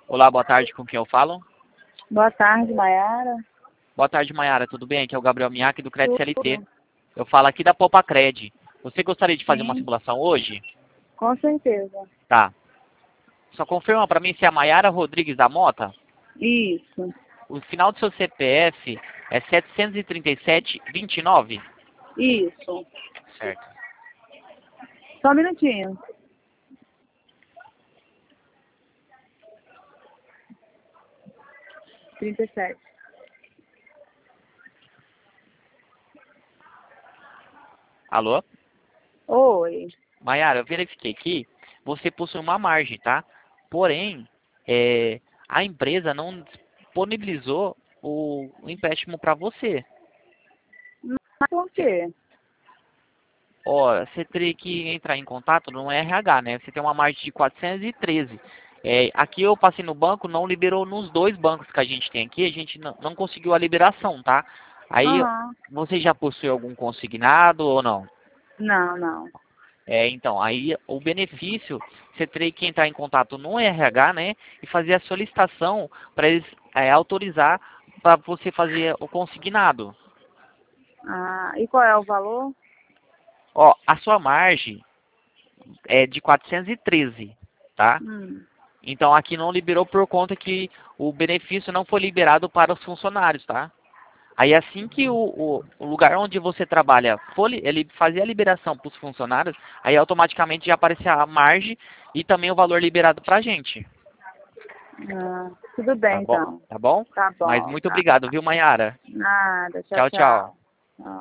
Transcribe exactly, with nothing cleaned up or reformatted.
Olá, boa tarde, com quem eu falo? Boa tarde, Mayara. Boa tarde, Mayara, tudo bem? Aqui é o Gabriel Miaki do Crédito C L T. Tudo. Eu falo aqui da Poupa Cred. Você gostaria de fazer uma Sim, simulação hoje? com certeza. Tá. Só confirma pra mim se é a Mayara Rodrigues da Mota. Isso, O final do seu C P F é setecentos e trinta e sete, vinte e nove? isso. Certo. Só um minutinho. trinta e sete. Alô? Oi. Mayara, eu verifiquei aqui, você possui uma margem, tá? Porém, é, a empresa não disponibilizou o, o empréstimo para você. Mas por quê? Ó, você teria que entrar em contato no R H, né? Você tem uma margem de quatrocentos e treze. É, aqui eu passei no banco, não liberou nos dois bancos que a gente tem aqui, a gente não, não conseguiu a liberação, tá? Aí, Aham. você já possui algum consignado ou não? Não, não. É, então, aí o benefício, você teria que entrar em contato no R H, né? E fazer a solicitação para eles é, autorizar para você fazer o consignado. Ah, e qual é o valor? Ó, a sua margem é de quatrocentos e treze, tá? Hum. Então aqui não liberou por conta que o benefício não foi liberado para os funcionários, tá? Aí assim que o, o, o lugar onde você trabalha for, li- ele fazer a liberação para os funcionários, aí automaticamente já aparece a margem e também o valor liberado para a gente. Ah, tudo Tá bem, bom? então. Tá bom? Tá Mas bom, muito tá. obrigado, viu, Mayara? Nada. Tchau, Tchau, tchau. tchau.